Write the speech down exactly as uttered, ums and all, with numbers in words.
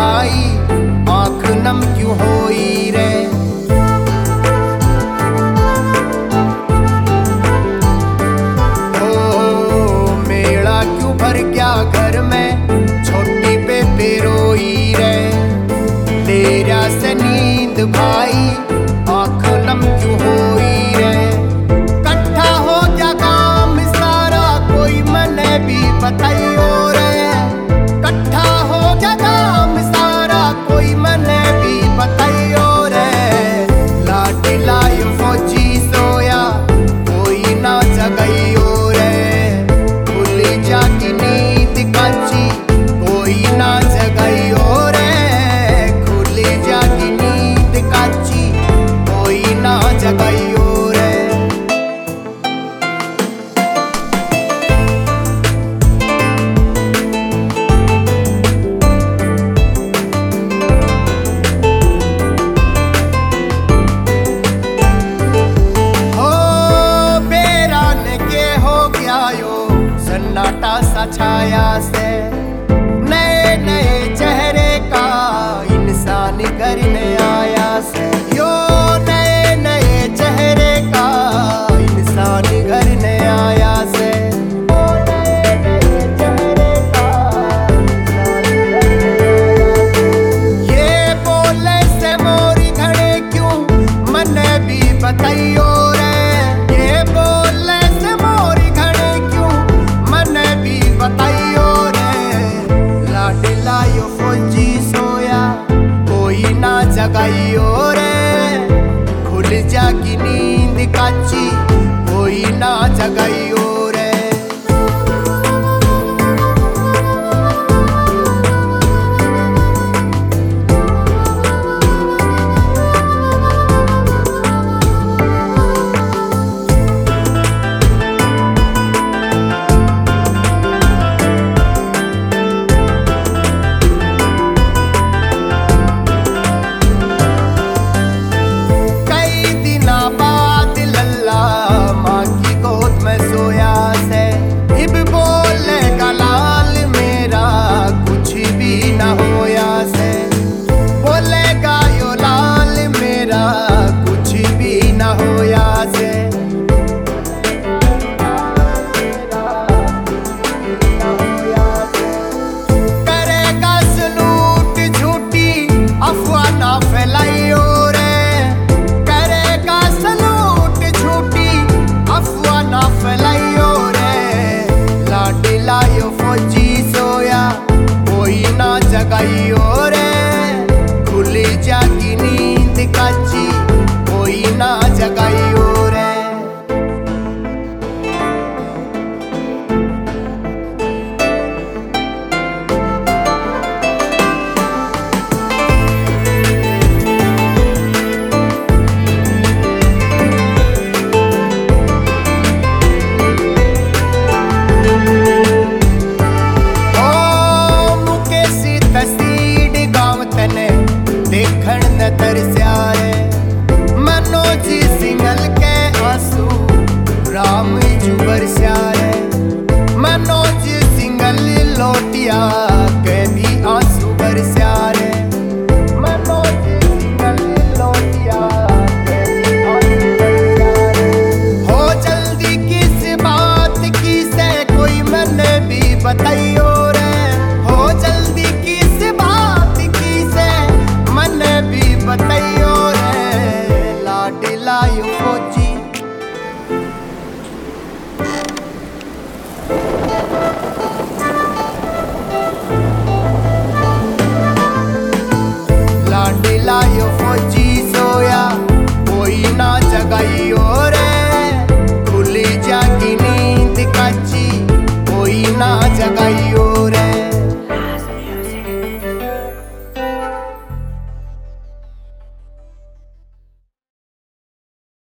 भाई आँख नम क्यों होई रे। ओ मेला क्यों भर गया घर में, छोटी बेबे रोई रे। तेरा से नींद भाई आँख नम क्यों होई रे। कट्ठा हो गया काम सारा कोई मने भी बताइयो रे। कट्ठा हो गया काम सारा कोई मने भी बताइयो रे। लाडला यो फौजी सोया कोई ना जगाइयो रे। खुल जाती नींद काची कोई ना जगाइयो रे। खुल जाती नींद काची कोई ना जगाइयो रे। सन्नाटा सा छाया से नए नए चेहरे का इंसान घर में आया से। यो नए नए चेहरे का इंसान घर में आया से। ओ नए नए चेहरे का इंसान घर में आया से। ये बोले से मोरी घड़े क्यों मने भी बताइयो रे। ये बोले से मोरी घड़े क्यों मने भी बताइयो रे। लाडला यो फौजी सोया कोई ना जगाइयो रे। खुल जागी नींद काची कोई ना जगाइयो रे। करेगा सलूट झूठी अफवाह ना फैलाइयो रे। करेगा सलूट झूठी अफवाह ना फैलाइयो रे। लाडला यो फौजी सोया कोई ना जगाइयो रे। खुल जागी नींद काची कोई ना जगाइयो रे। देखण न तरस्या रे मनोज सिंगल के आंसू राम जू बरस्या रे।